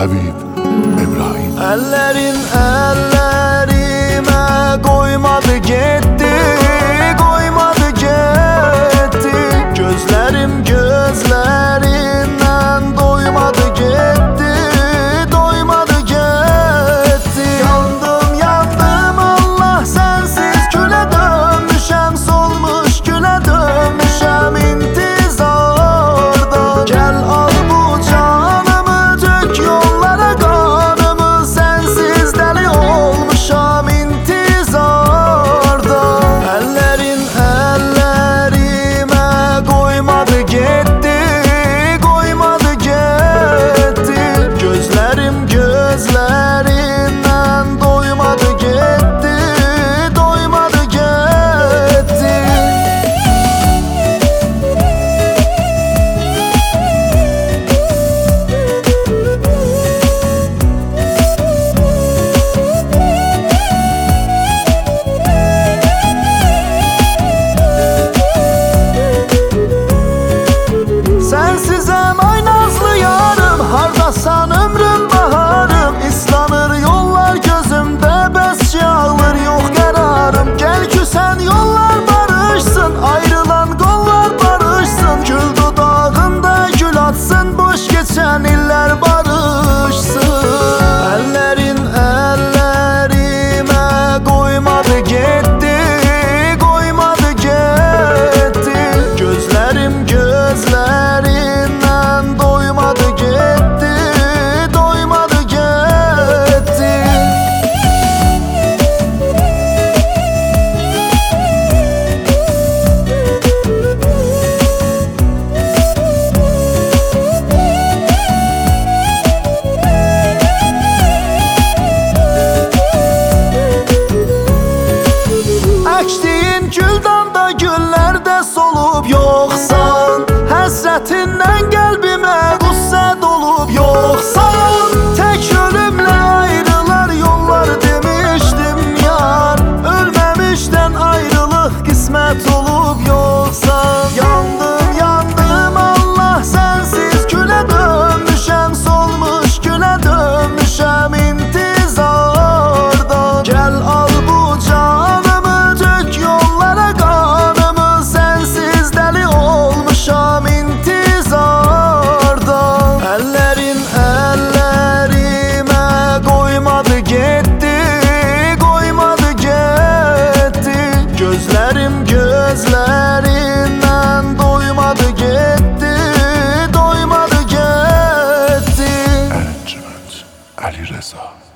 Habib İbrahim. Ellerin ellerime koymadı gitti, koymadı gitti. Gözlerim gözlerinden doymadı gitti, doymadı gitti. Yandım yandım Allah sensiz küle dönmüşem, solmuş küle dönmüşem intizarda. Gel al bu canımı dök yollara kanımı, sensiz deli olmuşam intizarda. Ellerin ellerime koymadı gitti, koymadı gitti. Gözlerim gözlerinden doymadı gitti, doymadı gitti. Sensizem ay nazlı yarım, hardasan ömrüm baharım. İslanır yollar gözümde, bes yağılır yok kararım. Gel küsen yollar barışsın, ayrılan kollar barışsın. Gül dudağında gül atsın, boş geçen iller barışsın. Ellerin ellerime koymadı gitti, koymadı gitti. Gözlerim gözlerinden doymadı gitti, doymadı gitti. Ektiğin güldan da güllerde solup yoksan, hasretinden kalbime gusse dolup yoksan. Tek ölümle ayrılar yollar demiştim yar, ölmemişten ayrılık kısmet olup yoksan. Yandım yandım Allah sensiz küle dönmüşem, solmuş küle dönmüşem intizarda. Gel al bu canımı dök yollara kanımı, sensiz deli olmuşam intizarda. Ellerin ellerime koymadı gitti, koymadı gitti. Gözlerim gözlerinden doymadı gitti, doymadı gitti. Erenciment Ali Reza.